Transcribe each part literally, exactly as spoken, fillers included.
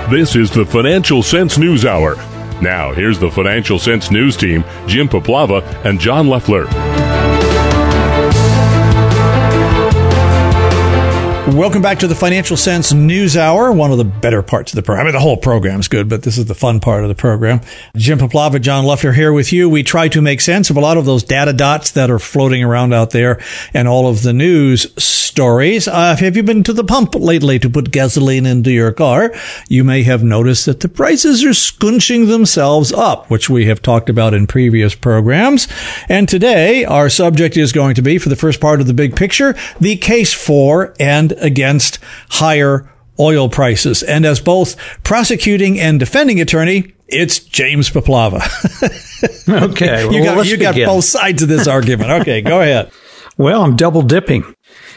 This is the Financial Sense News Hour. Now, here's the Financial Sense News team, Jim Poplava and John Leffler. Welcome back to the Financial Sense News Hour, one of the better parts of the program. I mean, the whole program's good, but this is the fun part of the program. Jim Poplava, John Leffler here with you. We try to make sense of a lot of those data dots that are floating around out there and all of the news stories. Uh, have you been to the pump lately to put gasoline into your car? You may have noticed that the prices are scunching themselves up, which we have talked about in previous programs. And today, our subject is going to be, for the first part of the big picture, the case for and against higher oil prices. And as both prosecuting and defending attorney, it's James Poplava. Okay. you well, got, you got both sides of this argument. Okay, go ahead. Well, I'm double dipping.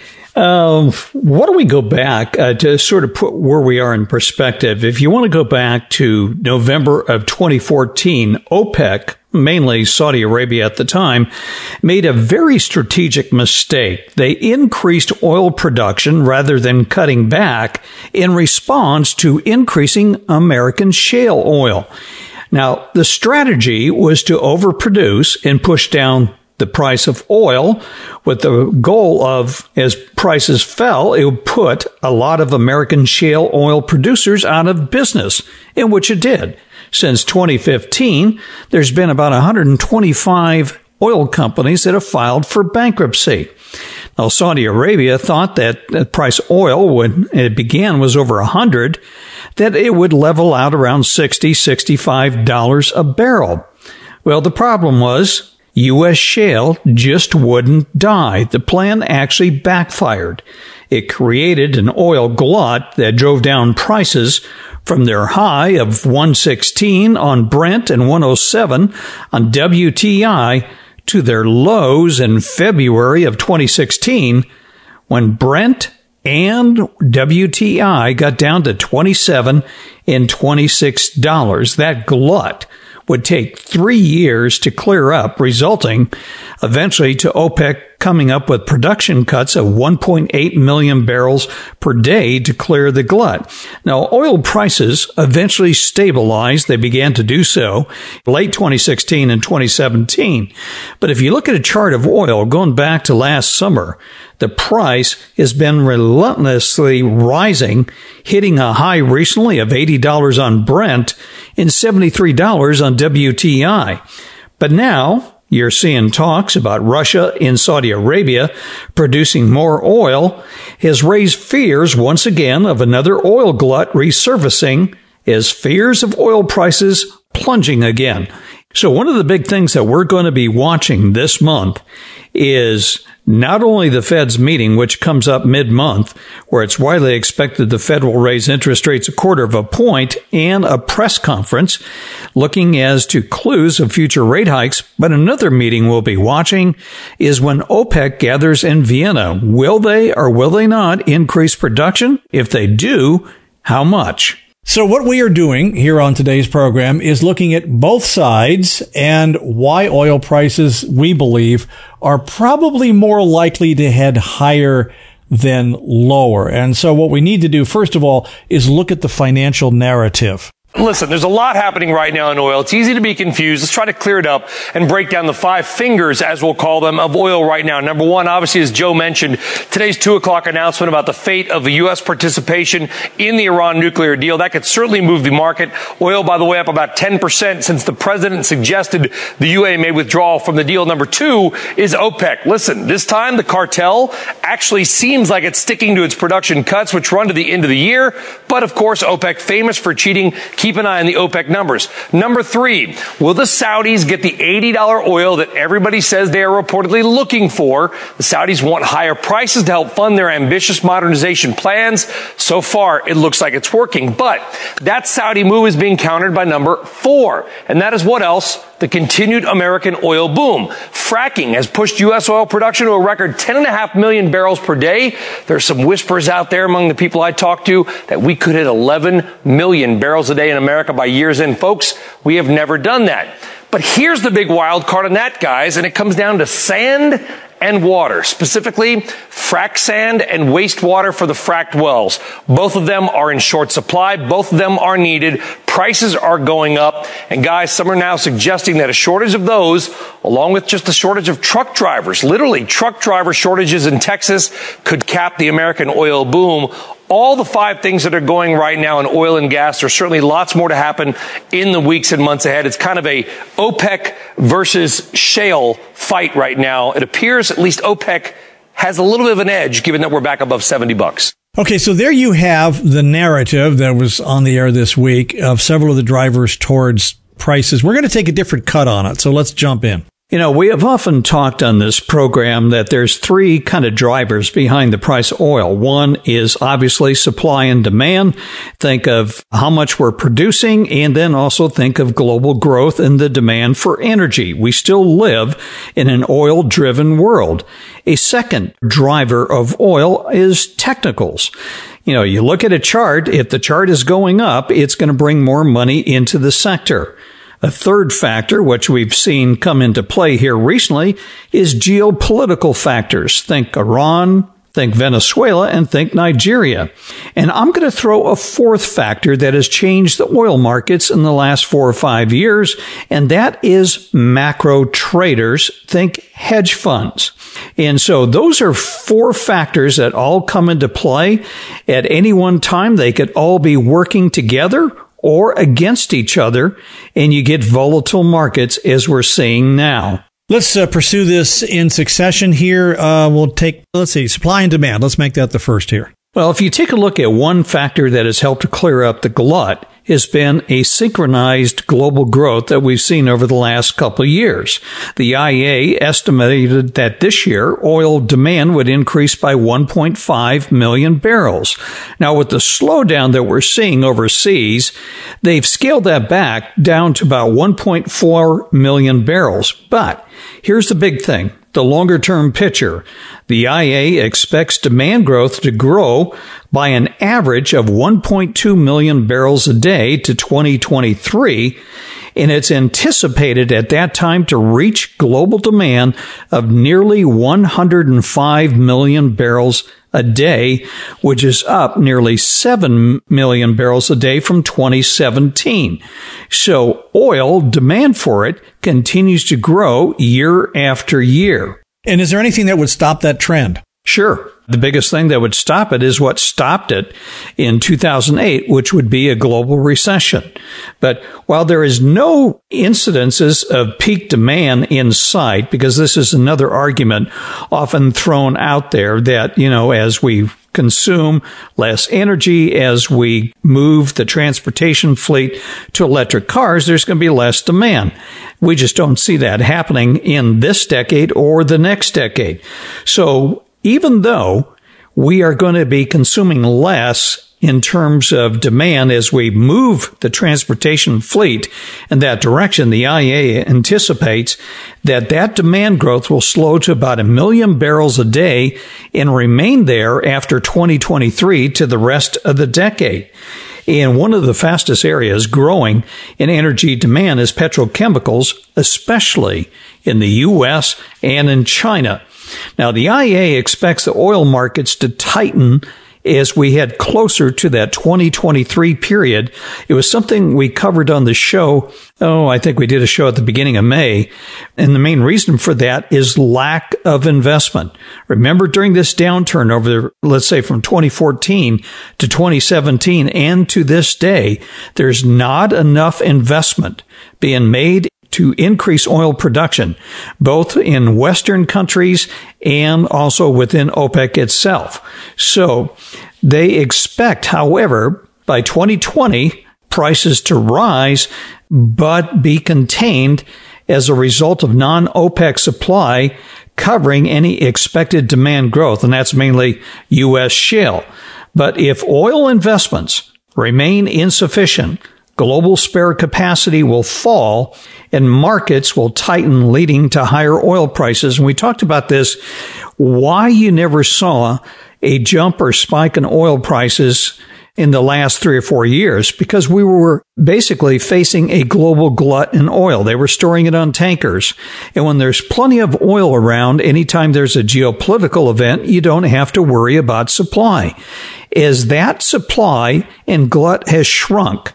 Um, why don't we go back uh, to sort of put where we are in perspective? If you want to go back to November of twenty fourteen, OPEC, mainly Saudi Arabia at the time, made a very strategic mistake. They increased oil production rather than cutting back in response to increasing American shale oil. Now, the strategy was to overproduce and push down the price of oil with the goal of, as prices fell, it would put a lot of American shale oil producers out of business, in which it did. Since twenty fifteen, there's been about one hundred twenty-five oil companies that have filed for bankruptcy. Now, Saudi Arabia thought that the price of oil, when it began, was over one hundred, that it would level out around sixty dollars, sixty-five dollars a barrel. Well, the problem was U S shale just wouldn't die. The plan actually backfired. It created an oil glut that drove down prices from their high of one sixteen on Brent and one oh seven on W T I to their lows in February of twenty sixteen, when Brent and W T I got down to twenty-seven and twenty-six dollars. That glut would take three years to clear up, resulting eventually to OPEC coming up with production cuts of one point eight million barrels per day to clear the glut. Now, oil prices eventually stabilized. They began to do so late twenty sixteen and twenty seventeen. But if you look at a chart of oil going back to last summer, the price has been relentlessly rising, hitting a high recently of eighty dollars on Brent and seventy-three dollars on W T I. But now you're seeing talks about Russia and Saudi Arabia producing more oil has raised fears once again of another oil glut resurfacing as fears of oil prices plunging again. So one of the big things that we're going to be watching this month is not only the Fed's meeting, which comes up mid-month, where it's widely expected the Fed will raise interest rates a quarter of a point, and a press conference looking as to clues of future rate hikes. But another meeting we'll be watching is when OPEC gathers in Vienna. Will they or will they not increase production? If they do, how much? So what we are doing here on today's program is looking at both sides and why oil prices, we believe, are probably more likely to head higher than lower. And so what we need to do, first of all, is look at the financial narrative. Listen, there's a lot happening right now in oil. It's easy to be confused. Let's try to clear it up and break down the five fingers, as we'll call them, of oil right now. Number one, obviously, as Joe mentioned, today's two o'clock announcement about the fate of the U S participation in the Iran nuclear deal. That could certainly move the market. Oil, by the way, up about ten percent since the president suggested the U A may withdraw from the deal. Number two is OPEC. Listen, this time the cartel actually seems like it's sticking to its production cuts, which run to the end of the year. But, of course, OPEC, famous for cheating. Keep an eye on the OPEC numbers. Number three, will the Saudis get the eighty dollars oil that everybody says they are reportedly looking for? The Saudis want higher prices to help fund their ambitious modernization plans. So far, it looks like it's working. But that Saudi move is being countered by number four. And that is what else? The continued American oil boom. Fracking has pushed U S oil production to a record ten point five million barrels per day. There's some whispers out there among the people I talk to that we could hit eleven million barrels a day in America by year's end. Folks, we have never done that. But here's the big wild card on that, guys, and it comes down to sand and water, specifically frac sand and wastewater for the fracked wells. Both of them are in short supply. Both of them are needed. Prices are going up. And guys, some are now suggesting that a shortage of those, along with just a shortage of truck drivers, literally truck driver shortages in Texas, could cap the American oil boom. All the five things that are going right now in oil and gas, there's certainly lots more to happen in the weeks and months ahead. It's kind of a OPEC versus shale fight right now. It appears at least OPEC has a little bit of an edge, given that we're back above seventy bucks. Okay, so there you have the narrative that was on the air this week of several of the drivers towards prices. We're going to take a different cut on it, so let's jump in. You know, we have often talked on this program that there's three kind of drivers behind the price of oil. One is obviously supply and demand. Think of how much we're producing, and then also think of global growth and the demand for energy. We still live in an oil-driven world. A second driver of oil is technicals. You know, you look at a chart, if the chart is going up, it's going to bring more money into the sector. A third factor, which we've seen come into play here recently, is geopolitical factors. Think Iran, think Venezuela, and think Nigeria. And I'm going to throw a fourth factor that has changed the oil markets in the last four or five years, and that is macro traders. Think hedge funds. And so those are four factors that all come into play. At any one time, they could all be working together or against each other, and you get volatile markets as we're seeing now. Let's uh, pursue this in succession here. Uh, we'll take, let's see, supply and demand. Let's make that the first here. Well, if you take a look at one factor that has helped to clear up the glut, has been a synchronized global growth that we've seen over the last couple of years. The I E A estimated that this year oil demand would increase by one point five million barrels. Now, with the slowdown that we're seeing overseas, they've scaled that back down to about one point four million barrels. But here's the big thing. The longer-term picture. The I E A expects demand growth to grow by an average of one point two million barrels a day to twenty twenty-three, and it's anticipated at that time to reach global demand of nearly one hundred five million barrels a day, which is up nearly seven million barrels a day from twenty seventeen. So oil demand for it continues to grow year after year. And is there anything that would stop that trend? Sure. The biggest thing that would stop it is what stopped it in two thousand eight, which would be a global recession. But while there is no incidences of peak demand in sight, because this is another argument often thrown out there that, you know, as we consume less energy, as we move the transportation fleet to electric cars, there's going to be less demand. We just don't see that happening in this decade or the next decade. So even though we are going to be consuming less in terms of demand as we move the transportation fleet in that direction, the I E A anticipates that that demand growth will slow to about a million barrels a day and remain there after twenty twenty-three to the rest of the decade. And one of the fastest areas growing in energy demand is petrochemicals, especially in the U S and in China. Now, the I E A expects the oil markets to tighten as we head closer to that twenty twenty-three period. It was something we covered on the show. Oh, I think we did a show at the beginning of May. And the main reason for that is lack of investment. Remember, during this downturn over, let's say, from twenty fourteen to twenty seventeen and to this day, there's not enough investment being made to increase oil production, both in Western countries and also within OPEC itself. So they expect, however, by twenty twenty, prices to rise, but be contained as a result of non-OPEC supply covering any expected demand growth, and that's mainly U S shale. But if oil investments remain insufficient, global spare capacity will fall and markets will tighten, leading to higher oil prices. And we talked about this, why you never saw a jump or spike in oil prices in the last three or four years because we were basically facing a global glut in oil. They were storing it on tankers. And when there's plenty of oil around, anytime there's a geopolitical event, you don't have to worry about supply. As that supply and glut has shrunk,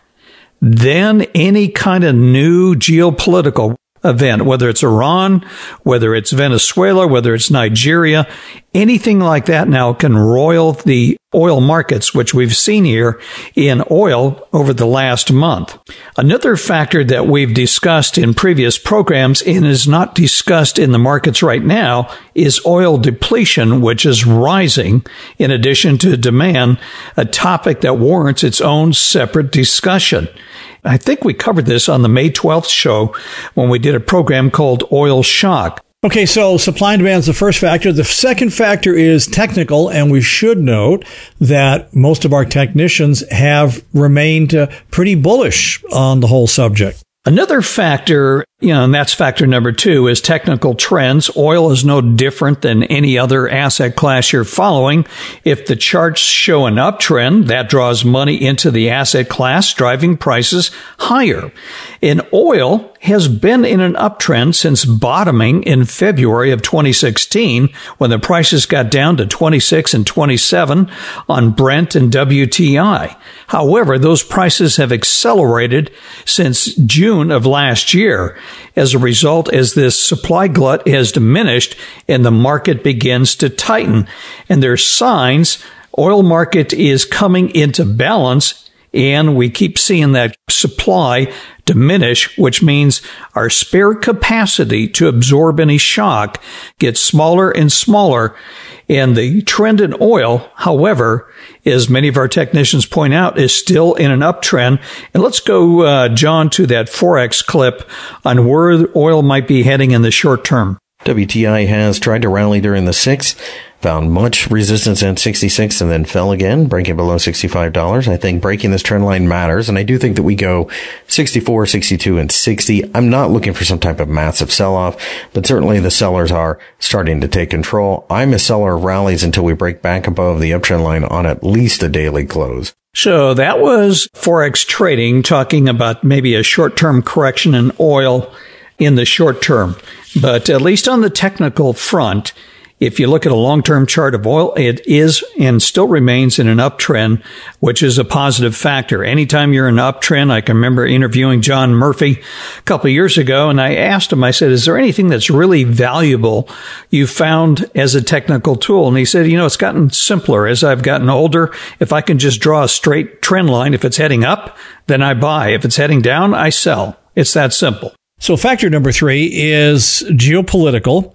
then any kind of new geopolitical event, whether it's Iran, whether it's Venezuela, whether it's Nigeria, anything like that now can roil the oil markets, which we've seen here in oil over the last month. Another factor that we've discussed in previous programs and is not discussed in the markets right now is oil depletion, which is rising in addition to demand, a topic that warrants its own separate discussion. I think we covered this on the May twelfth show when we did a program called Oil Shock. Okay, so supply and demand is the first factor. The second factor is technical, and we should note that most of our technicians have remained uh, pretty bullish on the whole subject. Another factor, you know, and that's factor number two, is technical trends. Oil is no different than any other asset class you're following. If the charts show an uptrend, that draws money into the asset class, driving prices higher. And oil has been in an uptrend since bottoming in February of twenty sixteen, when the prices got down to twenty-six and twenty-seven on Brent and W T I. However, those prices have accelerated since June of last year. As a result, as this supply glut has diminished and the market begins to tighten, and there's signs oil market is coming into balance, and we keep seeing that supply diminish, which means our spare capacity to absorb any shock gets smaller and smaller. And the trend in oil, however, as many of our technicians point out, is still in an uptrend. And let's go, uh, John, to that Forex clip on where oil might be heading in the short term. W T I has tried to rally during the sixth, found much resistance at sixty-six and then fell again, breaking below sixty-five dollars. I think breaking this trend line matters, and I do think that we go sixty-four, sixty-two, and sixty. I'm not looking for some type of massive sell-off, but certainly the sellers are starting to take control. I'm a seller of rallies until we break back above the uptrend line on at least a daily close. So that was Forex trading, talking about maybe a short-term correction in oil in the short term. But at least on the technical front, if you look at a long-term chart of oil, it is and still remains in an uptrend, which is a positive factor. Anytime you're in an uptrend, I can remember interviewing John Murphy a couple of years ago, and I asked him, I said, is there anything that's really valuable you found as a technical tool? And he said, you know, it's gotten simpler as I've gotten older. If I can just draw a straight trend line, if it's heading up, then I buy. If it's heading down, I sell. It's that simple. So factor number three is geopolitical.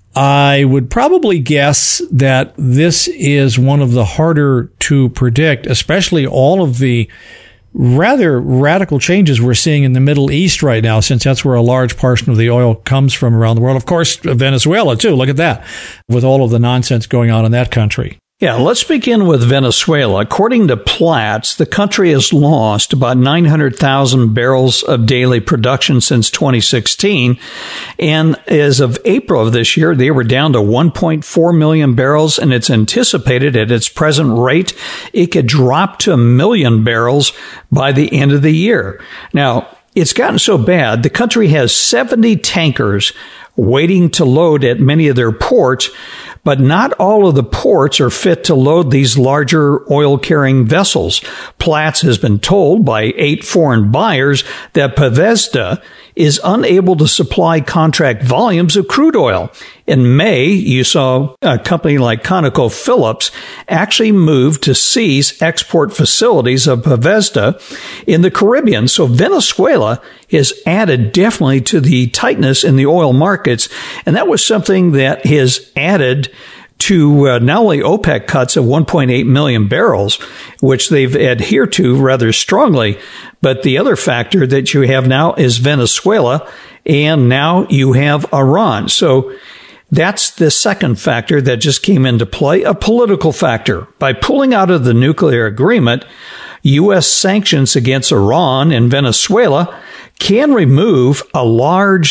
I would probably guess that this is one of the harder to predict, especially all of the rather radical changes we're seeing in the Middle East right now, since that's where a large portion of the oil comes from around the world. Of course, Venezuela, too. Look at that, with all of the nonsense going on in that country. Yeah, let's begin with Venezuela. According to Platts, the country has lost about nine hundred thousand barrels of daily production since twenty sixteen. And as of April of this year, they were down to one point four million barrels, and it's anticipated at its present rate, it could drop to a million barrels by the end of the year. Now, it's gotten so bad, the country has seventy tankers waiting to load at many of their ports, but not all of the ports are fit to load these larger oil-carrying vessels. Platts has been told by eight foreign buyers that PDVSA is unable to supply contract volumes of crude oil. In May, you saw a company like ConocoPhillips actually move to seize export facilities of PDVSA in the Caribbean. So Venezuela has added definitely to the tightness in the oil markets, and that was something that has added to uh, not only OPEC cuts of one point eight million barrels, which they've adhered to rather strongly, but the other factor that you have now is Venezuela, and now you have Iran. So that's the second factor that just came into play, a political factor. By pulling out of the nuclear agreement, U S sanctions against Iran and Venezuela can remove a large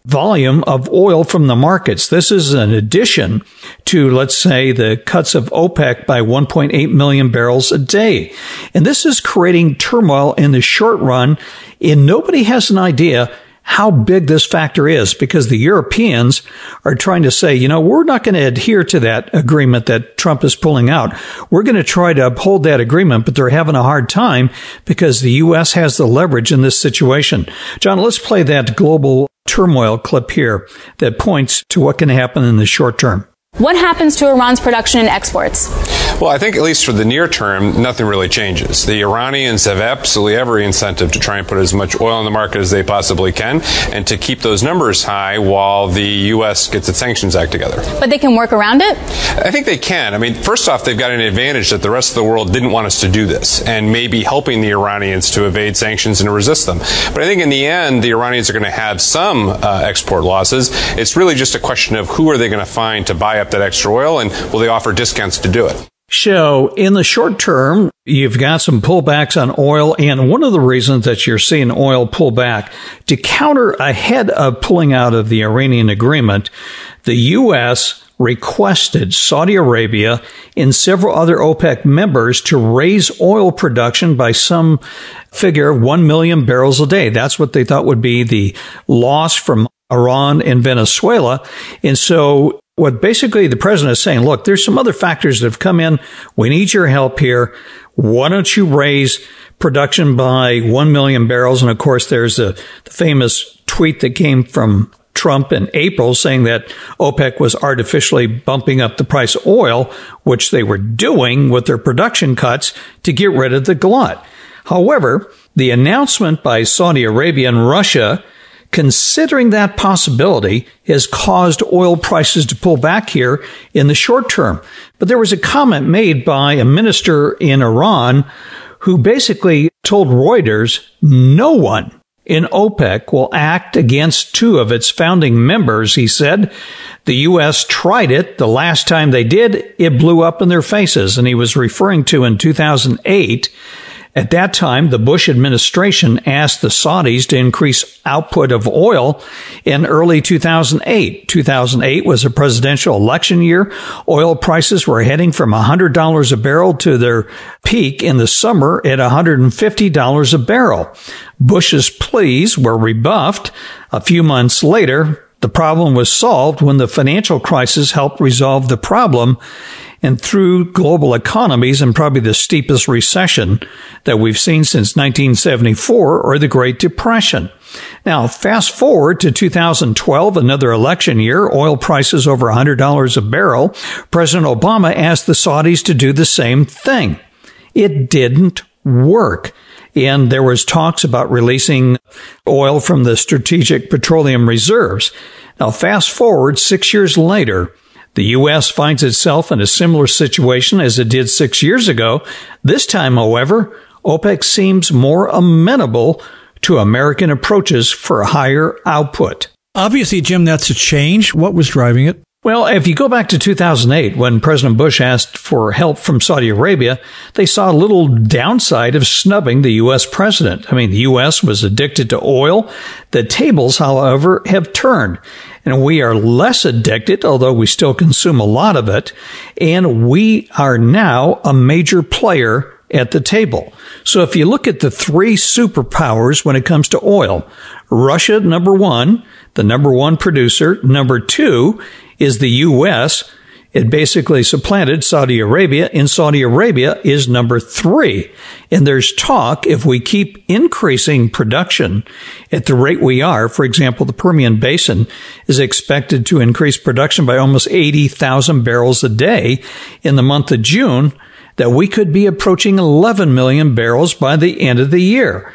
volume of oil from the markets. This is an addition to, let's say, the cuts of OPEC by one point eight million barrels a day. And this is creating turmoil in the short run, and nobody has an idea how big this factor is, because the Europeans are trying to say, you know, we're not going to adhere to that agreement that Trump is pulling out. We're going to try to uphold that agreement, but they're having a hard time because the U S has the leverage in this situation. John, let's play that global turmoil clip here that points to what can happen in the short term. What happens to Iran's production and exports? Well, I think at least for the near term, nothing really changes. The Iranians have absolutely every incentive to try and put as much oil in the market as they possibly can and to keep those numbers high while the U S gets its Sanctions Act together. But they can work around it? I think they can. I mean, first off, they've got an advantage that the rest of the world didn't want us to do this and may be helping the Iranians to evade sanctions and to resist them. But I think in the end, the Iranians are going to have some uh, export losses. It's really just a question of who are they going to find to buy up that extra oil, and will they offer discounts to do it? So in the short term, you've got some pullbacks on oil, and one of the reasons that you're seeing oil pull back to counter ahead of pulling out of the Iranian agreement, the U S requested Saudi Arabia and several other OPEC members to raise oil production by some figure of one million barrels a day. That's what they thought would be the loss from Iran and Venezuela. And so what basically the president is saying, look, there's some other factors that have come in. We need your help here. Why don't you raise production by one million barrels? And of course, there's a, the famous tweet that came from Trump in April saying that OPEC was artificially bumping up the price of oil, which they were doing with their production cuts to get rid of the glut. However, the announcement by Saudi Arabia and Russia considering that possibility has caused oil prices to pull back here in the short term. But there was a comment made by a minister in Iran who basically told Reuters no one in OPEC will act against two of its founding members. He said the U S tried it. The last time they did, it blew up in their faces. And he was referring to in two thousand eight. At that time, the Bush administration asked the Saudis to increase output of oil in early two thousand eight. two thousand eight was a presidential election year. Oil prices were heading from one hundred dollars a barrel to their peak in the summer at one hundred fifty dollars a barrel. Bush's pleas were rebuffed. A few months later, the problem was solved when the financial crisis helped resolve the problem. And through global economies and probably the steepest recession that we've seen since nineteen seventy-four or the Great Depression. Now, fast forward to two thousand twelve, another election year, oil prices over one hundred dollars a barrel. President Obama asked the Saudis to do the same thing. It didn't work. And there was talks about releasing oil from the Strategic Petroleum Reserves. Now, fast forward six years later, the U S finds itself in a similar situation as it did six years ago. This time, however, OPEC seems more amenable to American approaches for higher output. Obviously, Jim, that's a change. What was driving it? Well, if you go back to two thousand eight, when President Bush asked for help from Saudi Arabia, they saw a little downside of snubbing the U S president. I mean, the U S was addicted to oil. The tables, however, have turned. And we are less addicted, although we still consume a lot of it. And we are now a major player at the table. So if you look at the three superpowers when it comes to oil, Russia, number one, the number one producer. Number two is the U S. It basically supplanted Saudi Arabia, and Saudi Arabia is number three. And there's talk, if we keep increasing production at the rate we are, for example, the Permian Basin is expected to increase production by almost eighty thousand barrels a day in the month of June, that we could be approaching eleven million barrels by the end of the year.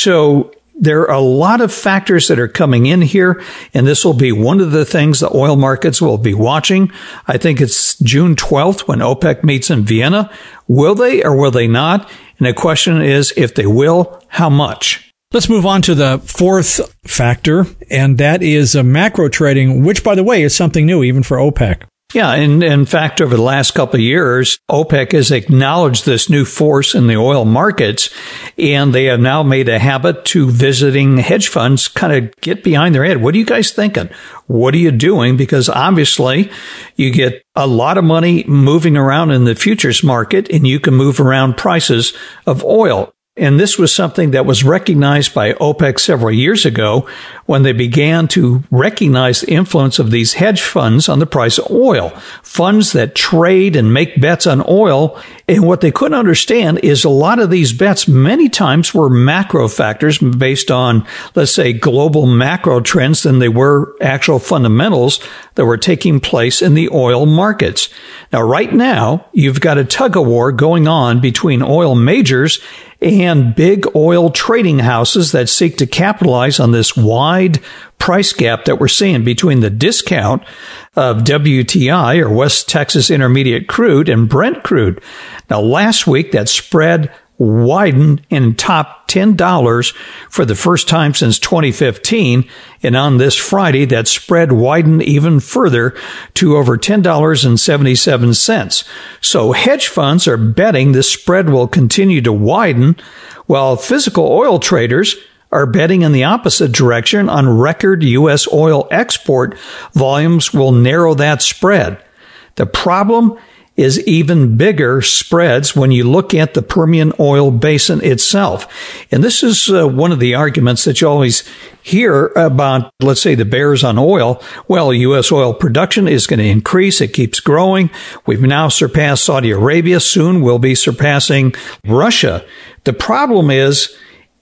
So there are a lot of factors that are coming in here, and this will be one of the things the oil markets will be watching. I think it's June twelfth when OPEC meets in Vienna. Will they or will they not? And the question is, if they will, how much? Let's move on to the fourth factor, and that is uh, macro trading, which, by the way, is something new even for OPEC. Yeah, and in fact, over the last couple of years, OPEC has acknowledged this new force in the oil markets, and they have now made a habit to visiting hedge funds, kind of get behind their head. What are you guys thinking? What are you doing? Because obviously you get a lot of money moving around in the futures market, and you can move around prices of oil. And this was something that was recognized by OPEC several years ago when they began to recognize the influence of these hedge funds on the price of oil. Funds that trade and make bets on oil. And what they couldn't understand is a lot of these bets many times were macro factors based on, let's say, global macro trends than they were actual fundamentals that were taking place in the oil markets. Now, right now, you've got a tug of war going on between oil majors and big oil trading houses that seek to capitalize on this wide price gap that we're seeing between the discount of W T I, or West Texas Intermediate crude, and Brent crude. Now, last week, that spread widened and topped ten dollars for the first time since twenty fifteen. And on this Friday, that spread widened even further to over ten dollars and seventy-seven cents. So hedge funds are betting the spread will continue to widen, while physical oil traders are betting in the opposite direction on record U S oil export volumes will narrow that spread. The problem is even bigger spreads when you look at the Permian oil basin itself. And this is uh, one of the arguments that you always hear about, let's say, the bears on oil. Well, U S oil production is going to increase. It keeps growing. We've now surpassed Saudi Arabia. Soon we'll be surpassing Russia. The problem is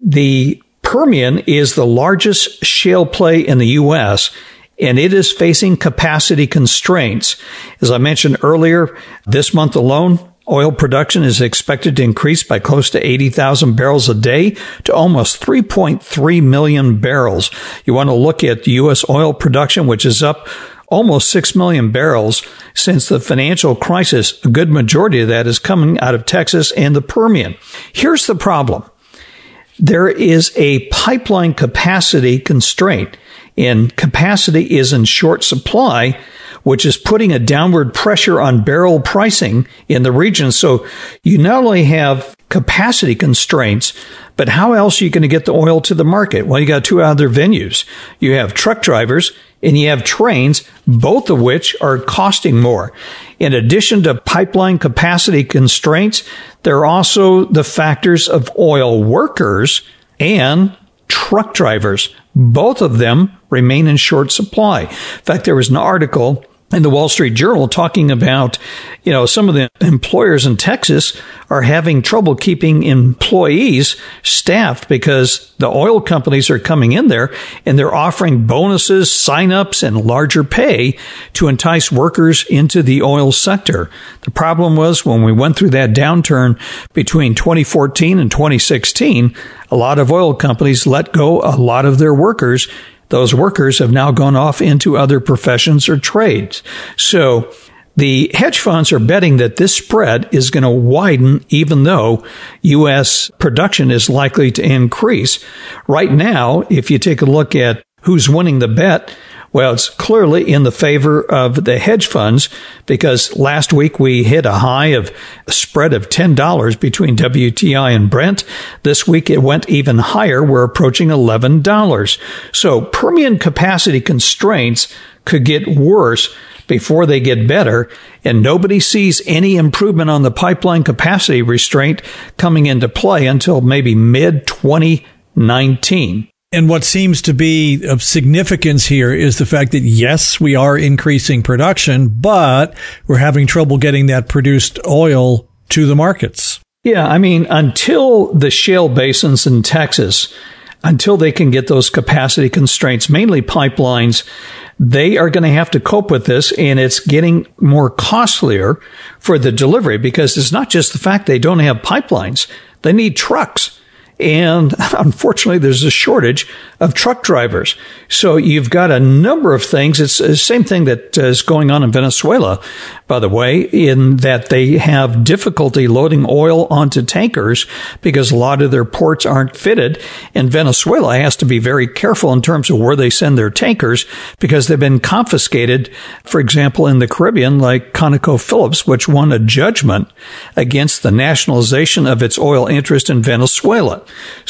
the Permian is the largest shale play in the U S, and it is facing capacity constraints. As I mentioned earlier, this month alone, oil production is expected to increase by close to eighty thousand barrels a day to almost three point three million barrels. You want to look at U S oil production, which is up almost six million barrels since the financial crisis. A good majority of that is coming out of Texas and the Permian. Here's the problem. There is a pipeline capacity constraint, and capacity is in short supply, which is putting a downward pressure on barrel pricing in the region. So you not only have capacity constraints, but how else are you going to get the oil to the market? Well, you got two other venues. You have truck drivers and you have trains, both of which are costing more. In addition to pipeline capacity constraints, there are also the factors of oil workers and truck drivers. Both of them remain in short supply. In fact, there was an article in the Wall Street Journal talking about, you know, some of the employers in Texas are having trouble keeping employees staffed because the oil companies are coming in there and they're offering bonuses, sign-ups, and larger pay to entice workers into the oil sector. The problem was when we went through that downturn between twenty fourteen and twenty sixteen, a lot of oil companies let go a lot of their workers. Those workers have now gone off into other professions or trades. So the hedge funds are betting that this spread is going to widen even though U S production is likely to increase. Right now, if you take a look at who's winning the bet, well, it's clearly in the favor of the hedge funds because last week we hit a high of a spread of ten dollars between W T I and Brent. This week it went even higher. We're approaching eleven dollars. So Permian capacity constraints could get worse before they get better, and nobody sees any improvement on the pipeline capacity restraint coming into play until maybe mid twenty nineteen. And what seems to be of significance here is the fact that, yes, we are increasing production, but we're having trouble getting that produced oil to the markets. Yeah, I mean, until the shale basins in Texas, until they can get those capacity constraints, mainly pipelines, they are going to have to cope with this, and it's getting more costlier for the delivery because it's not just the fact they don't have pipelines. They need trucks. And unfortunately, there's a shortage of truck drivers. So you've got a number of things. It's the same thing that is going on in Venezuela. by the way, in that they have difficulty loading oil onto tankers because a lot of their ports aren't fitted. And Venezuela has to be very careful in terms of where they send their tankers because they've been confiscated, for example, in the Caribbean, like ConocoPhillips, which won a judgment against the nationalization of its oil interest in Venezuela.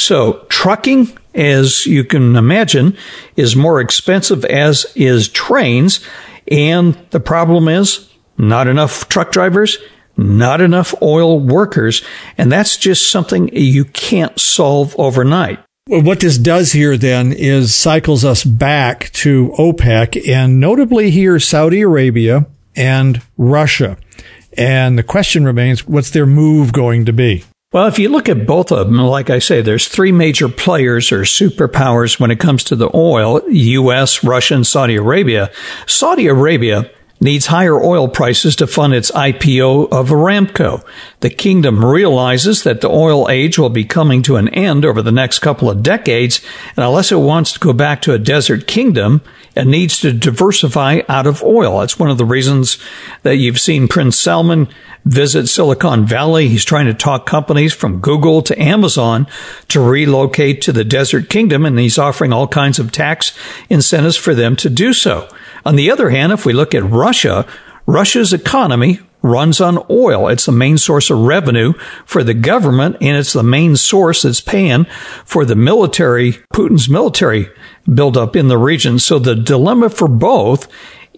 So trucking, as you can imagine, is more expensive, as is trains. And the problem is, not enough truck drivers, not enough oil workers, and that's just something you can't solve overnight. Well, what this does here then is cycles us back to OPEC, and notably here Saudi Arabia and Russia. And the question remains, what's their move going to be? Well, if you look at both of them, like I say, there's three major players or superpowers when it comes to the oil: U S, Russia, and Saudi Arabia. Saudi Arabia needs higher oil prices to fund its I P O of Aramco. The kingdom realizes that the oil age will be coming to an end over the next couple of decades, and unless it wants to go back to a desert kingdom, it needs to diversify out of oil. That's one of the reasons that you've seen Prince Salman visit Silicon Valley. He's trying to talk companies from Google to Amazon to relocate to the desert kingdom, and he's offering all kinds of tax incentives for them to do so. On the other hand, if we look at Russia, Russia's economy runs on oil. It's the main source of revenue for the government, and it's the main source that's paying for the military, Putin's military buildup in the region. So the dilemma for both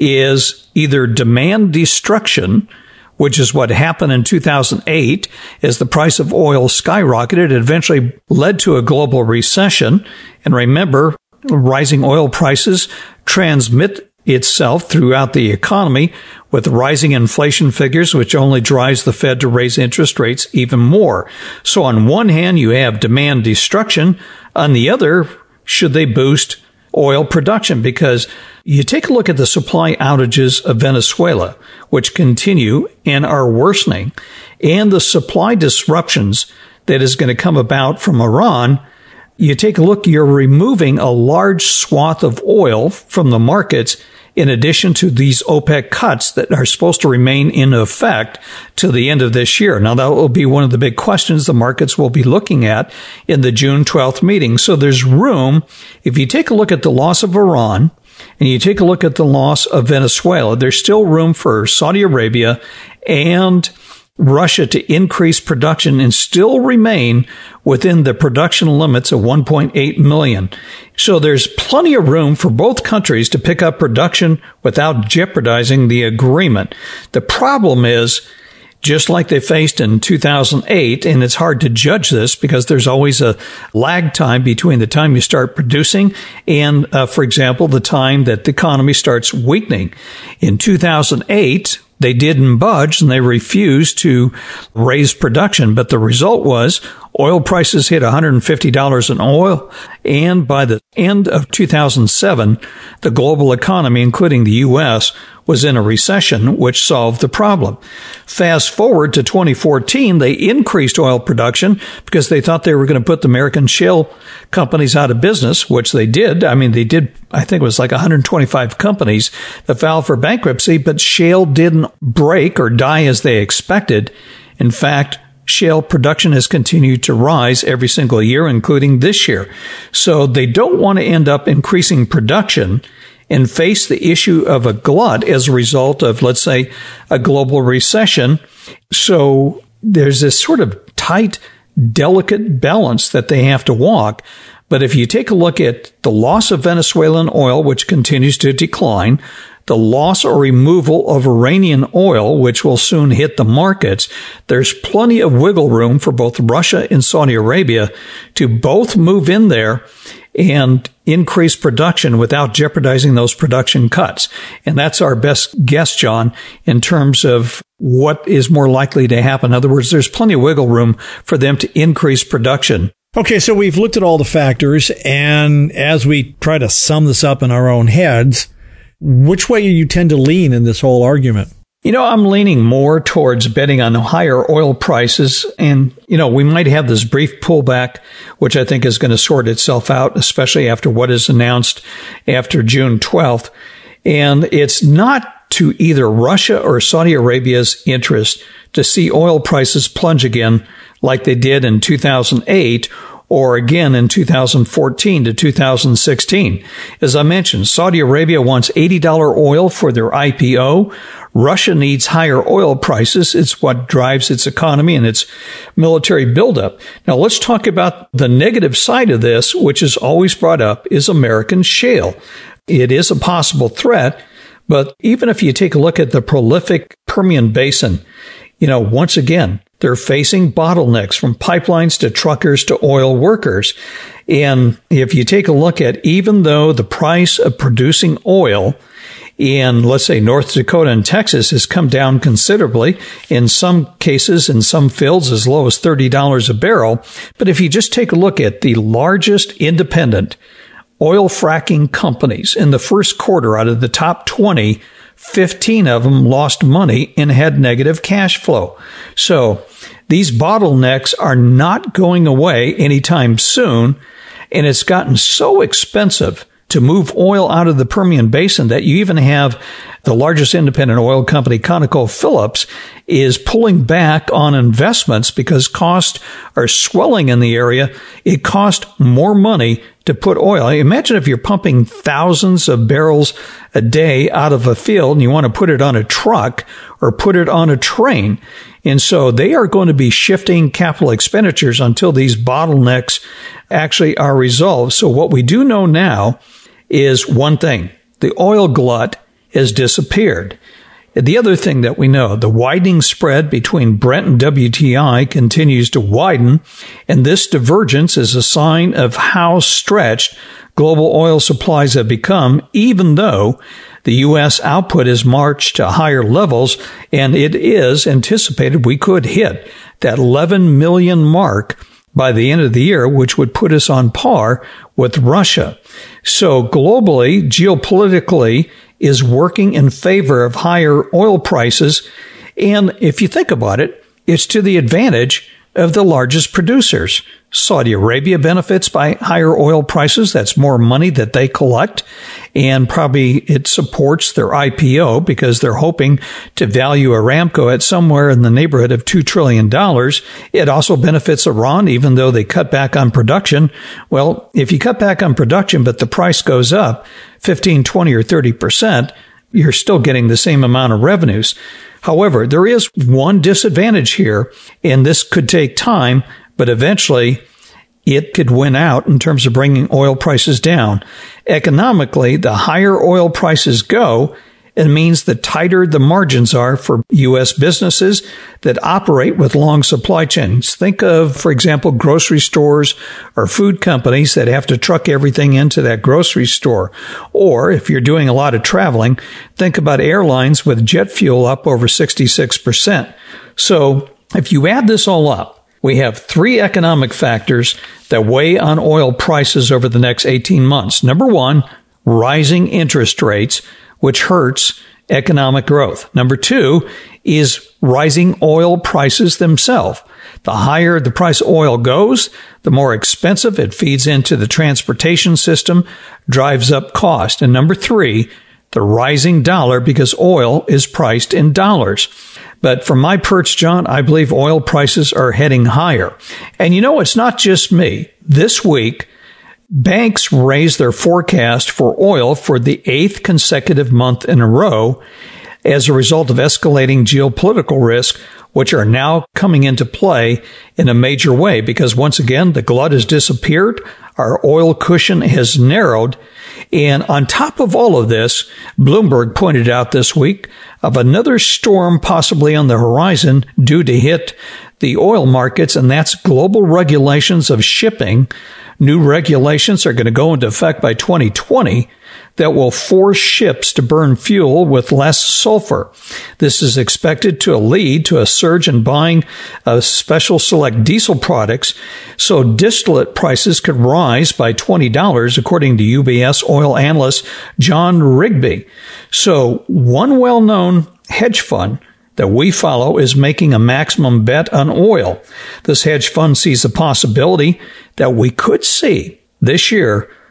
is either demand destruction, which is what happened in two thousand eight as the price of oil skyrocketed. It eventually led to a global recession. And remember, rising oil prices transmit itself throughout the economy with rising inflation figures, which only drives the Fed to raise interest rates even more. So on one hand, you have demand destruction. On the other, should they boost oil production? Because you take a look at the supply outages of Venezuela, which continue and are worsening, and the supply disruptions that is going to come about from Iran. You take a look, you're removing a large swath of oil from the markets in addition to these OPEC cuts that are supposed to remain in effect till the end of this year. Now, that will be one of the big questions the markets will be looking at in the June twelfth meeting. So there's room. If you take a look at the loss of Iran and you take a look at the loss of Venezuela, there's still room for Saudi Arabia and Russia to increase production and still remain within the production limits of one point eight million. So there's plenty of room for both countries to pick up production without jeopardizing the agreement. The problem is, just like they faced in two thousand eight, and it's hard to judge this because there's always a lag time between the time you start producing and, uh, for example, the time that the economy starts weakening. In two thousand eight, they didn't budge and they refused to raise production. But the result was oil prices hit one hundred fifty dollars an oil. And by the end of two thousand seven, the global economy, including the U S, was in a recession, which solved the problem. Fast forward to twenty fourteen, they increased oil production because they thought they were going to put the American shale companies out of business, which they did. I mean, they did, I think it was like one hundred twenty-five companies that filed for bankruptcy, but shale didn't break or die as they expected. In fact, shale production has continued to rise every single year, including this year. So they don't want to end up increasing production and face the issue of a glut as a result of, let's say, a global recession. So there's this sort of tight, delicate balance that they have to walk. But if you take a look at the loss of Venezuelan oil, which continues to decline, the loss or removal of Iranian oil, which will soon hit the markets, there's plenty of wiggle room for both Russia and Saudi Arabia to both move in there and increase production without jeopardizing those production cuts. And that's our best guess, John, in terms of what is more likely to happen. In other words, there's plenty of wiggle room for them to increase production. Okay, so we've looked at all the factors, and as we try to sum this up in our own heads, which way do you tend to lean in this whole argument? You know, I'm leaning more towards betting on higher oil prices. And, you know, we might have this brief pullback, which I think is going to sort itself out, especially after what is announced after June twelfth. And it's not to either Russia or Saudi Arabia's interest to see oil prices plunge again like they did in two thousand eight or again in two thousand fourteen to two thousand sixteen. As I mentioned, Saudi Arabia wants eighty dollars oil for their I P O. Russia needs higher oil prices. It's what drives its economy and its military buildup. Now let's talk about the negative side of this, which is always brought up, is American shale. It is a possible threat, but even if you take a look at the prolific Permian Basin, you know, once again, they're facing bottlenecks from pipelines to truckers to oil workers. And if you take a look at, even though the price of producing oil in, let's say, North Dakota and Texas has come down considerably, in some cases, in some fields, as low as thirty dollars a barrel. But if you just take a look at the largest independent oil fracking companies in the first quarter, out of the top twenty, fifteen of them lost money and had negative cash flow. So these bottlenecks are not going away anytime soon, and it's gotten so expensive to move oil out of the Permian Basin that you even have the largest independent oil company, ConocoPhillips, is pulling back on investments because costs are swelling in the area. It costs more money to put oil. Imagine if you're pumping thousands of barrels a day out of a field and you want to put it on a truck or put it on a train. And so they are going to be shifting capital expenditures until these bottlenecks actually are resolved. So what we do know now is one thing: the oil glut has disappeared. The other thing that we know, the widening spread between Brent and W T I continues to widen, and this divergence is a sign of how stretched global oil supplies have become, even though the U S output has marched to higher levels, and it is anticipated we could hit that eleven million mark by the end of the year, which would put us on par with Russia. So globally, geopolitically, is working in favor of higher oil prices. And if you think about it, it's to the advantage of the largest producers. Saudi Arabia benefits by higher oil prices. That's more money that they collect. And probably it supports their I P O because they're hoping to value Aramco at somewhere in the neighborhood of two trillion dollars. It also benefits Iran, even though they cut back on production. Well, if you cut back on production, but the price goes up fifteen, twenty, or thirty percent, you're still getting the same amount of revenues. However, there is one disadvantage here, and this could take time, but eventually it could win out in terms of bringing oil prices down. Economically, the higher oil prices go, it means the tighter the margins are for U S businesses that operate with long supply chains. Think of, for example, grocery stores or food companies that have to truck everything into that grocery store. Or if you're doing a lot of traveling, think about airlines with jet fuel up over sixty-six percent. So if you add this all up, we have three economic factors that weigh on oil prices over the next eighteen months. Number one, rising interest rates, which hurts economic growth. Number two is rising oil prices themselves. The higher the price of oil goes, the more expensive it feeds into the transportation system, drives up cost. And number three, the rising dollar, because oil is priced in dollars. But from my perch, John, I believe oil prices are heading higher. And you know, it's not just me. This week, banks raised their forecast for oil for the eighth consecutive month in a row as a result of escalating geopolitical risk, which are now coming into play in a major way because, once again, the glut has disappeared, our oil cushion has narrowed, and on top of all of this, Bloomberg pointed out this week of another storm possibly on the horizon due to hit the oil markets, and that's global regulations of shipping. New regulations are going to go into effect by twenty twenty that will force ships to burn fuel with less sulfur. This is expected to lead to a surge in buying of special select diesel products, so distillate prices could rise by twenty dollars, according to U B S oil analyst John Rigby. So one well-known hedge fund that we follow is making a maximum bet on oil. This hedge fund sees the possibility that we could see this year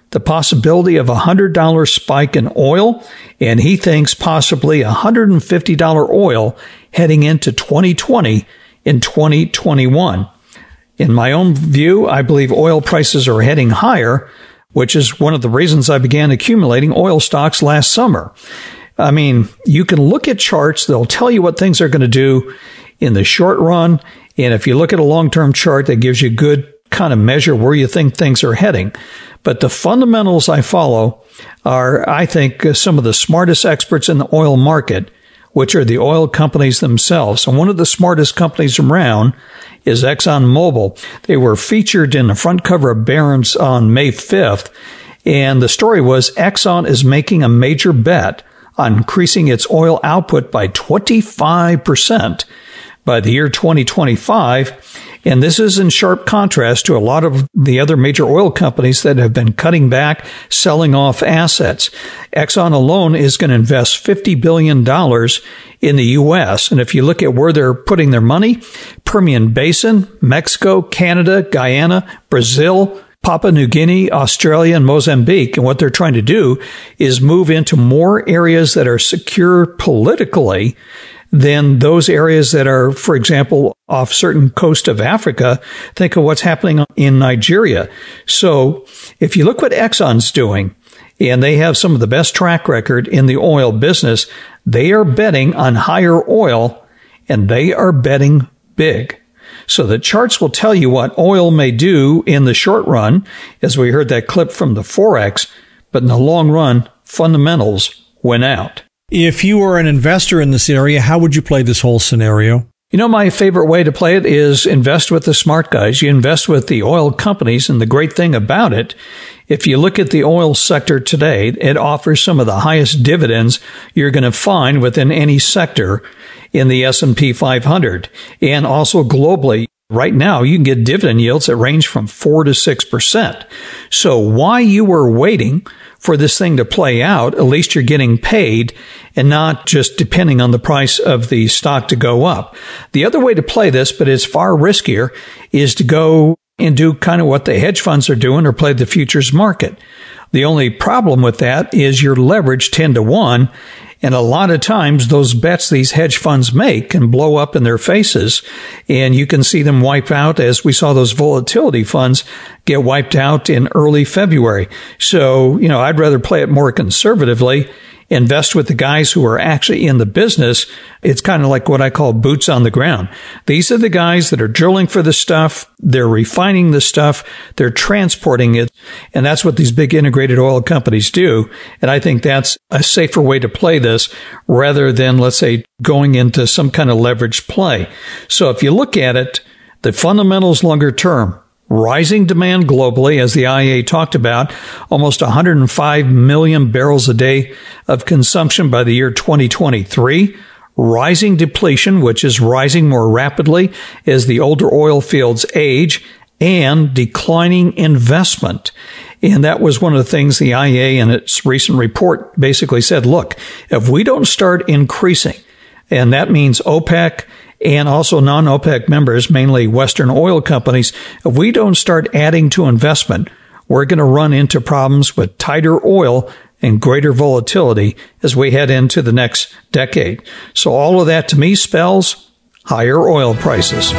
the possibility of a one hundred dollars spike in oil, and he thinks possibly one hundred fifty dollars oil heading into twenty twenty and twenty twenty-one. In my own view, I believe oil prices are heading higher, which is one of the reasons I began accumulating oil stocks last summer. I mean, you can look at charts. They'll tell you what things are going to do in the short run. And if you look at a long-term chart, that gives you a good kind of measure where you think things are heading. But the fundamentals I follow are, I think, some of the smartest experts in the oil market, which are the oil companies themselves. And one of the smartest companies around is ExxonMobil. They were featured in the front cover of Barron's on May fifth. And the story was Exxon is making a major bet on increasing its oil output by twenty-five percent by the year twenty twenty-five. And this is in sharp contrast to a lot of the other major oil companies that have been cutting back, selling off assets. Exxon alone is going to invest fifty billion dollars in the U S. And if you look at where they're putting their money, Permian Basin, Mexico, Canada, Guyana, Brazil, Papua New Guinea, Australia, and Mozambique. And what they're trying to do is move into more areas that are secure politically than those areas that are, for example, off certain coast of Africa. Think of what's happening in Nigeria. So if you look what Exxon's doing, and they have some of the best track record in the oil business, they are betting on higher oil, and they are betting big. So the charts will tell you what oil may do in the short run, as we heard that clip from the Forex, but in the long run, fundamentals win out. If you were an investor in this area, how would you play this whole scenario? You know, my favorite way to play it is invest with the smart guys. You invest with the oil companies, and the great thing about it, if you look at the oil sector today, it offers some of the highest dividends you're going to find within any sector in the S and P five hundred. And also globally, right now, you can get dividend yields that range from four to six percent. So while you were waiting for this thing to play out, at least you're getting paid and not just depending on the price of the stock to go up. The other way to play this, but it's far riskier, is to go and do kind of what the hedge funds are doing or play the futures market. The only problem with that is your leverage ten to one. And a lot of times those bets these hedge funds make can blow up in their faces, and you can see them wipe out, as we saw those volatility funds get wiped out in early February. So, you know, I'd rather play it more conservatively, invest with the guys who are actually in the business. It's kind of like what I call boots on the ground. These are the guys that are drilling for the stuff. They're refining the stuff. They're transporting it. And that's what these big integrated oil companies do. And I think that's a safer way to play this rather than, let's say, going into some kind of leveraged play. So if you look at it, the fundamentals longer term, rising demand globally, as the I E A talked about, almost one hundred five million barrels a day of consumption by the year twenty twenty-three. Rising depletion, which is rising more rapidly as the older oil fields age, and declining investment. And that was one of the things the I E A in its recent report basically said, look, if we don't start increasing, and that means OPEC and also non-OPEC members, mainly Western oil companies, if we don't start adding to investment, we're going to run into problems with tighter oil and greater volatility as we head into the next decade. So all of that to me spells higher oil prices.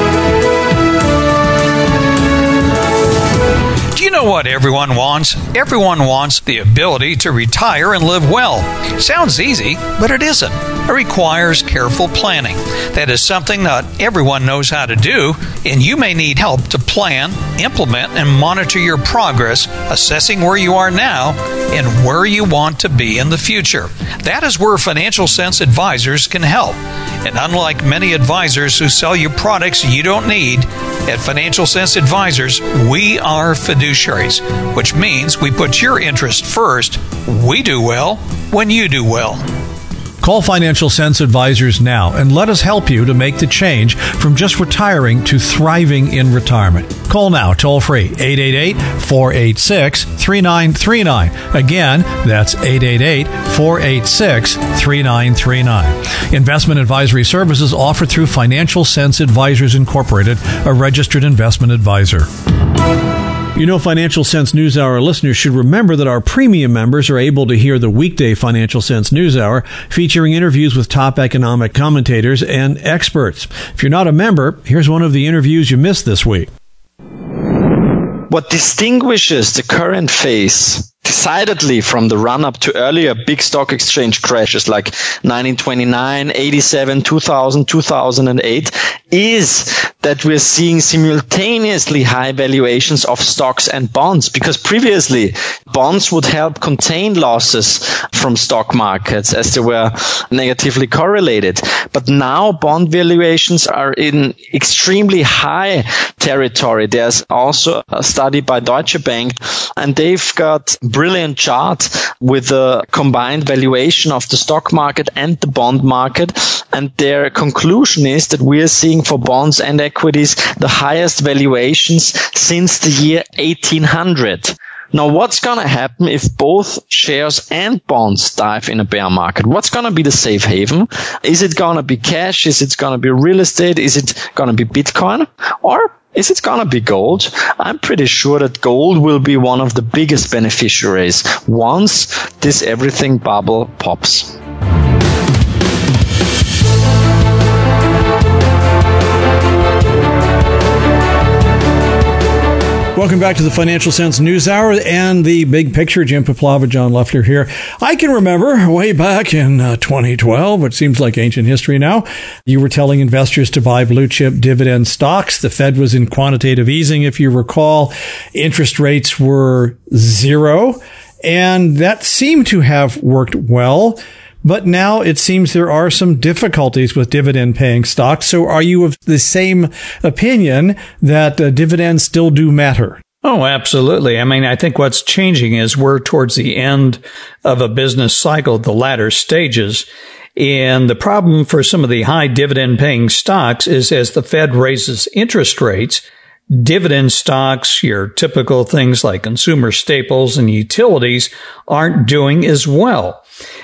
Do you know what everyone wants? Everyone wants the ability to retire and live well. Sounds easy, but it isn't. It requires careful planning. That is something not everyone knows how to do, and you may need help to plan, implement, and monitor your progress, assessing where you are now and where you want to be in the future. That is where Financial Sense Advisors can help. And unlike many advisors who sell you products you don't need, at Financial Sense Advisors, we are fiduciaries, which means we put your interest first. We do well when you do well. Call Financial Sense Advisors now and let us help you to make the change from just retiring to thriving in retirement. Call now, toll free, eight eight eight, four eight six, three nine three nine. Again, that's eight eight eight, four eight six, three nine three nine. Investment advisory services offered through Financial Sense Advisors Incorporated, a registered investment advisor. You know, Financial Sense News Hour listeners should remember that our premium members are able to hear the weekday Financial Sense News Hour featuring interviews with top economic commentators and experts. If you're not a member, here's one of the interviews you missed this week. What distinguishes the current phase decidedly from the run-up to earlier big stock exchange crashes like nineteen twenty-nine, eighty-seven, two thousand, two thousand eight is that we're seeing simultaneously high valuations of stocks and bonds, because previously bonds would help contain losses from stock markets as they were negatively correlated. But now bond valuations are in extremely high territory. There's also a study by Deutsche Bank, and they've got brilliant chart with the combined valuation of the stock market and the bond market. And their conclusion is that we are seeing for bonds and equities the highest valuations since the year eighteen hundred. Now, what's going to happen if both shares and bonds dive in a bear market? What's going to be the safe haven? Is it going to be cash? Is it going to be real estate? Is it going to be Bitcoin? Or is it going to be gold? I'm pretty sure that gold will be one of the biggest beneficiaries once this everything bubble pops. Welcome back to the Financial Sense News Hour and the big picture. Jim Paplava, John Leffler here. I can remember way back in uh, twenty twelve, which seems like ancient history now, you were telling investors to buy blue chip dividend stocks. The Fed was in quantitative easing, if you recall. Interest rates were zero, and that seemed to have worked well. But now it seems there are some difficulties with dividend-paying stocks. So are you of the same opinion that uh, dividends still do matter? Oh, absolutely. I mean, I think what's changing is we're towards the end of a business cycle, the latter stages. And the problem for some of the high dividend-paying stocks is as the Fed raises interest rates, dividend stocks, your typical things like consumer staples and utilities, aren't doing as well.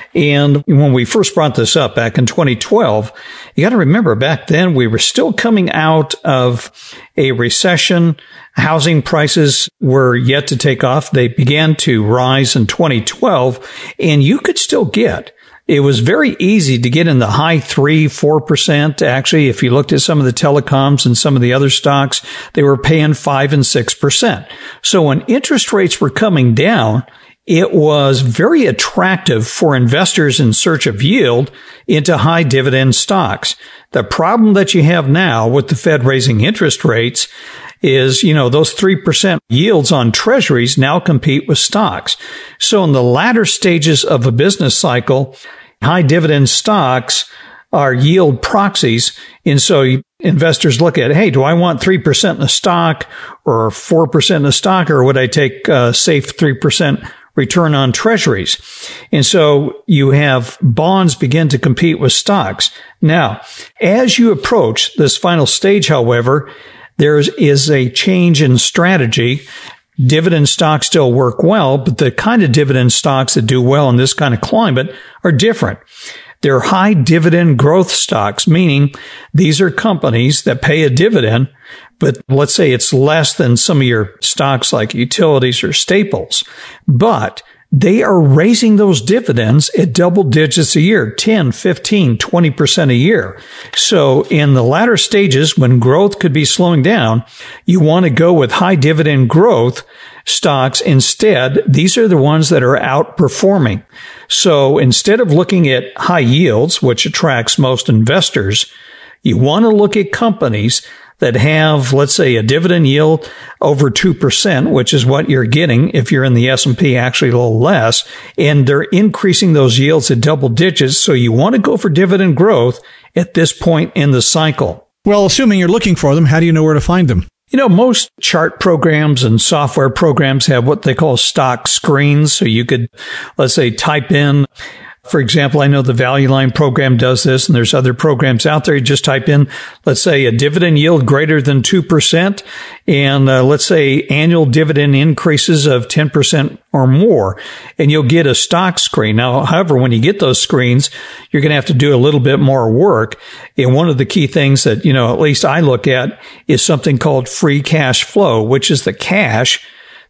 And when we first brought this up back in twenty twelve, you got to remember back then we were still coming out of a recession. Housing prices were yet to take off. They began to rise in twenty twelve, and you could still get It was very easy to get in the high three, four percent. Actually, if you looked at some of the telecoms and some of the other stocks, they were paying five and six percent. So when interest rates were coming down, it was very attractive for investors in search of yield into high dividend stocks. The problem that you have now with the Fed raising interest rates is, you know, those three percent yields on treasuries now compete with stocks. So in the latter stages of a business cycle, high dividend stocks are yield proxies. And so investors look at, hey, do I want three percent in a stock or four percent in a stock, or would I take a safe three percent return on treasuries? And so you have bonds begin to compete with stocks. Now, as you approach this final stage, however, there is a change in strategy. Dividend stocks still work well, but the kind of dividend stocks that do well in this kind of climate are different. They're high dividend growth stocks, meaning these are companies that pay a dividend, but let's say it's less than some of your stocks like utilities or staples, but they are raising those dividends at double digits a year, ten, fifteen, twenty percent a year. So in the latter stages, when growth could be slowing down, you want to go with high dividend growth stocks instead. These are the ones that are outperforming. So instead of looking at high yields, which attracts most investors, you want to look at companies that have, let's say, a dividend yield over two percent, which is what you're getting if you're in the S and P, actually a little less, and they're increasing those yields at double digits. So you want to go for dividend growth at this point in the cycle. Well, assuming you're looking for them, how do you know where to find them? You know, most chart programs and software programs have what they call stock screens. So you could, let's say, type in, for example, I know the Value Line program does this, and there's other programs out there. You just type in, let's say, a dividend yield greater than two percent, and uh, let's say annual dividend increases of ten percent or more, and you'll get a stock screen. Now, however, when you get those screens, you're going to have to do a little bit more work. And one of the key things that, you know, at least I look at is something called free cash flow, which is the cash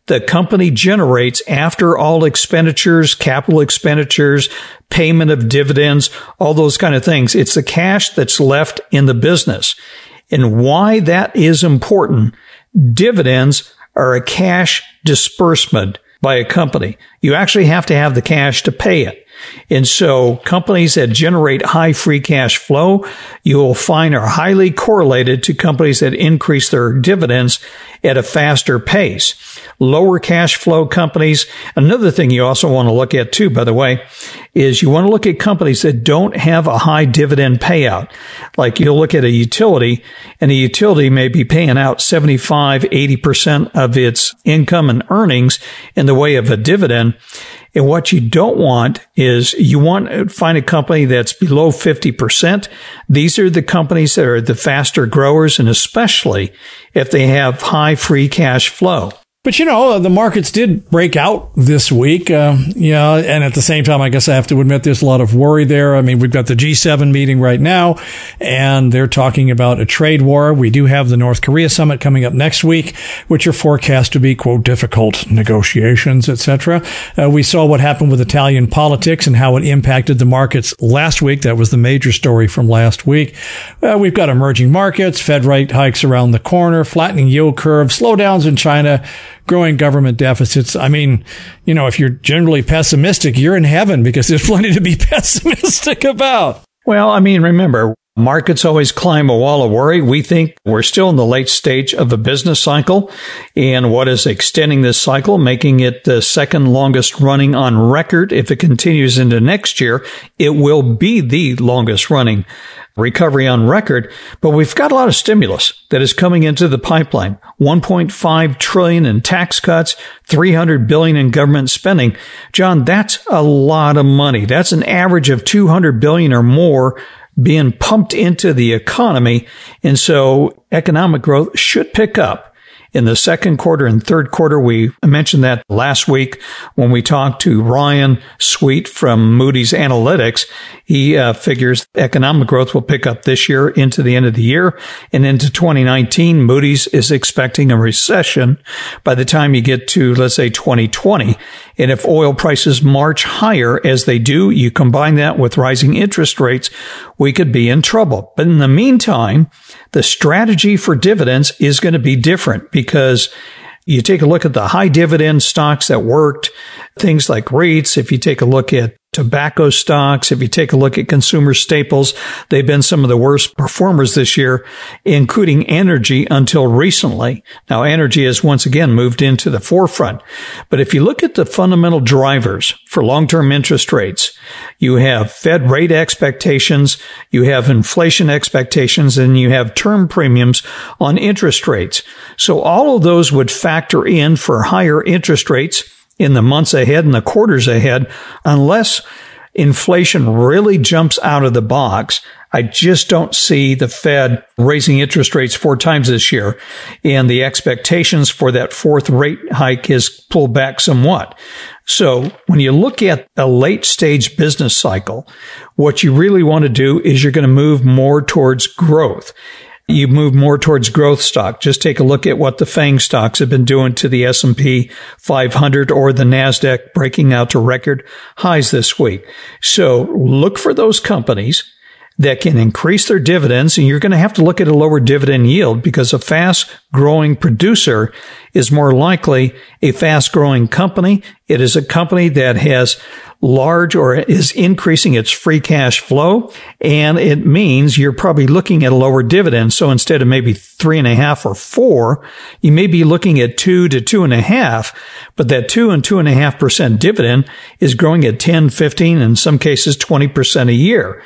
the company generates after all expenditures, capital expenditures, payment of dividends, all those kind of things. It's the cash that's left in the business. And why that is important, dividends are a cash disbursement by a company. You actually have to have the cash to pay it. And so companies that generate high free cash flow, you will find are highly correlated to companies that increase their dividends at a faster pace. Lower cash flow companies. Another thing you also want to look at too, by the way, is you want to look at companies that don't have a high dividend payout. Like you'll look at a utility, and a utility may be paying out seventy-five, eighty percent of its income and earnings in the way of a dividend. And what you don't want is you want to find a company that's below fifty percent. These are the companies that are the faster growers, and especially if they have high free cash flow. But, you know, the markets did break out this week. Uh, yeah, and at the same time, I guess I have to admit there's a lot of worry there. I mean, we've got the G seven meeting right now, and they're talking about a trade war. We do have the North Korea summit coming up next week, which are forecast to be, quote, difficult negotiations, et cetera. Uh, we saw what happened with Italian politics and how it impacted the markets last week. That was the major story from last week. Uh, we've got emerging markets, Fed rate hikes around the corner, flattening yield curve, slowdowns in China, growing government deficits. I mean, you know, if you're generally pessimistic, you're in heaven because there's plenty to be pessimistic about. Well, I mean, remember, markets always climb a wall of worry. We think we're still in the late stage of a business cycle. And what is extending this cycle, making it the second longest running on record? If it continues into next year, it will be the longest running recovery on record. But we've got a lot of stimulus that is coming into the pipeline. one point five trillion dollars in tax cuts, three hundred billion dollars in government spending. John, that's a lot of money. That's an average of two hundred billion dollars or more being pumped into the economy. And so economic growth should pick up in the second quarter and third quarter. We mentioned that last week when we talked to Ryan Sweet from Moody's Analytics. He uh, figures economic growth will pick up this year into the end of the year and into twenty nineteen. Moody's is expecting a recession by the time you get to, let's say, twenty twenty. And if oil prices march higher as they do, you combine that with rising interest rates, we could be in trouble. But in the meantime, the strategy for dividends is going to be different because you take a look at the high dividend stocks that worked, things like REITs. If you take a look at tobacco stocks, if you take a look at consumer staples, they've been some of the worst performers this year, including energy until recently. Now, energy has once again moved into the forefront. But if you look at the fundamental drivers for long-term interest rates, you have Fed rate expectations, you have inflation expectations, and you have term premiums on interest rates. So all of those would factor in for higher interest rates in the months ahead and the quarters ahead, unless inflation really jumps out of the box. I just don't see the Fed raising interest rates four times this year, and the expectations for that fourth rate hike is pulled back somewhat. So when you look at a late stage business cycle, what you really want to do is you're going to move more towards growth. You move more towards growth stock. Just take a look at what the FANG stocks have been doing to the S and P five hundred or the NASDAQ, breaking out to record highs this week. So look for those companies that can increase their dividends, and you're going to have to look at a lower dividend yield because a fast-growing producer is more likely a fast-growing company. It is a company that has large or is increasing its free cash flow, and it means you're probably looking at a lower dividend. So instead of maybe three and a half or four, you may be looking at two to two and a half, but that two and two and a half percent dividend is growing at ten, fifteen, in some cases twenty percent a year.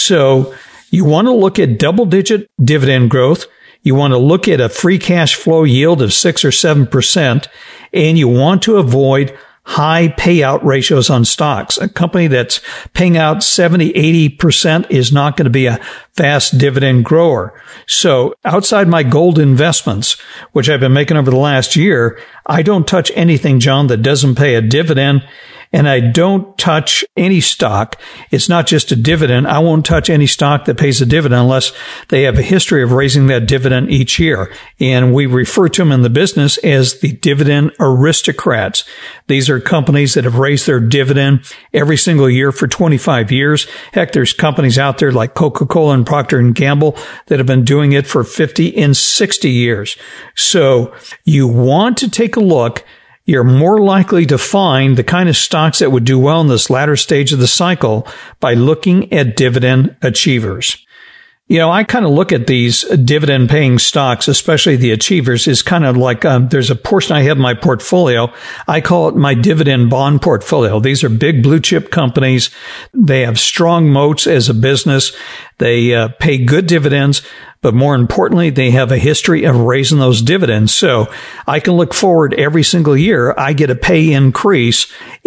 So you want to look at double digit dividend growth. You want to look at a free cash flow yield of six or seven percent, and you want to avoid high payout ratios on stocks. A company that's paying out seventy, eighty percent is not going to be a fast dividend grower. So outside my gold investments, which I've been making over the last year, I don't touch anything, John, that doesn't pay a dividend. and I don't touch any stock. It's not just a dividend. I won't touch any stock that pays a dividend unless they have a history of raising that dividend each year. And we refer to them in the business as the dividend aristocrats. These are companies that have raised their dividend every single year for twenty-five years. Heck, there's companies out there like Coca-Cola and Procter and Gamble that have been doing it for fifty and sixty years. So you want to take a look. You're more likely to find the kind of stocks that would do well in this latter stage of the cycle by looking at dividend achievers. You know, I kind of look at these dividend paying stocks, especially the achievers, is kind of like um, there's a portion I have in my portfolio. I call it my dividend bond portfolio. These are big blue chip companies. They have strong moats as a business. They uh, pay good dividends, but more importantly, they have a history of raising those dividends. So I can look forward every single year. I get a pay increase,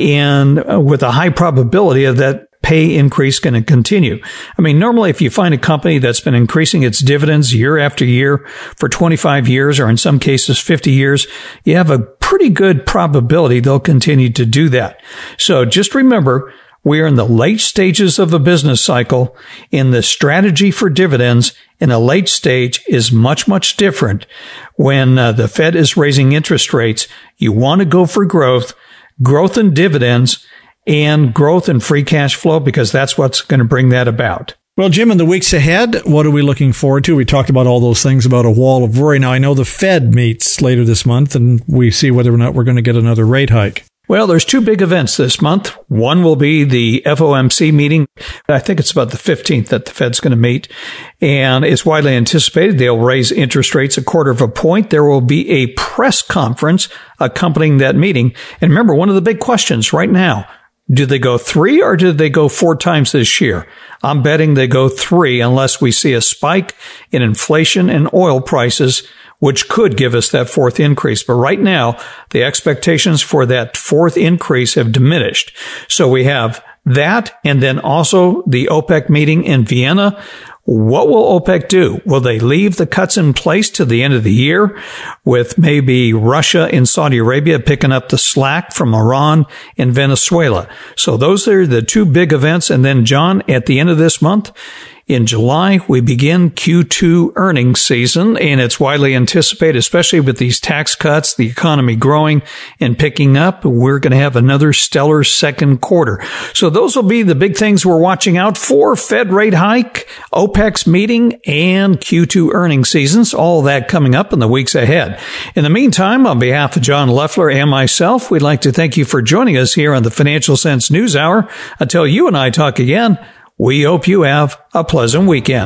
and uh, with a high probability of that pay increase going to continue. I mean, normally if you find a company that's been increasing its dividends year after year for twenty-five years, or in some cases fifty years, you have a pretty good probability they'll continue to do that. So just remember, we are in the late stages of a business cycle, and the strategy for dividends in a late stage is much, much different. When uh, the Fed is raising interest rates, you want to go for growth, growth in dividends, and growth in free cash flow, because that's what's going to bring that about. Well, Jim, in the weeks ahead, what are we looking forward to? We talked about all those things about a wall of worry. Now, I know the Fed meets later this month, and we see whether or not we're going to get another rate hike. Well, there's two big events this month. One will be the F O M C meeting. I think it's about the fifteenth that the Fed's going to meet. And it's widely anticipated they'll raise interest rates a quarter of a point. There will be a press conference accompanying that meeting. And remember, one of the big questions right now, do they go three or do they go four times this year? I'm betting they go three unless we see a spike in inflation and oil prices, which could give us that fourth increase. But right now, the expectations for that fourth increase have diminished. So we have that, and then also the OPEC meeting in Vienna. What will OPEC do? Will they leave the cuts in place to the end of the year, with maybe Russia and Saudi Arabia picking up the slack from Iran and Venezuela? So those are the two big events. And then, John, at the end of this month, in July, we begin Q two earnings season, and it's widely anticipated, especially with these tax cuts, the economy growing and picking up, we're going to have another stellar second quarter. So those will be the big things we're watching out for: Fed rate hike, OPEC's meeting, and Q two earnings seasons. All that coming up in the weeks ahead. In the meantime, on behalf of John Loeffler and myself, we'd like to thank you for joining us here on the Financial Sense News Hour. Until you and I talk again, we hope you have a pleasant weekend.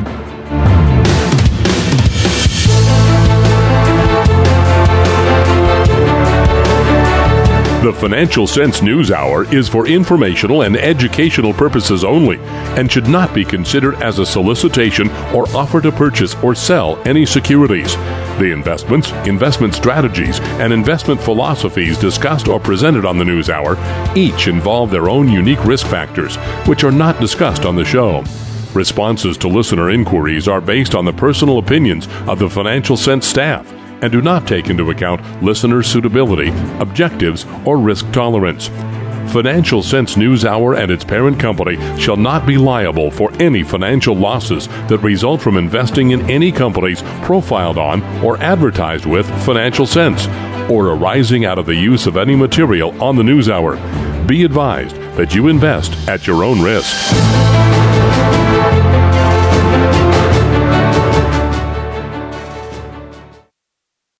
The Financial Sense News Hour is for informational and educational purposes only and should not be considered as a solicitation or offer to purchase or sell any securities. The investments, investment strategies, and investment philosophies discussed or presented on the News Hour each involve their own unique risk factors, which are not discussed on the show. Responses to listener inquiries are based on the personal opinions of the Financial Sense staff and do not take into account listener suitability, objectives, or risk tolerance. Financial Sense News Hour and its parent company shall not be liable for any financial losses that result from investing in any companies profiled on or advertised with Financial Sense, or arising out of the use of any material on the News Hour. Be advised that you invest at your own risk.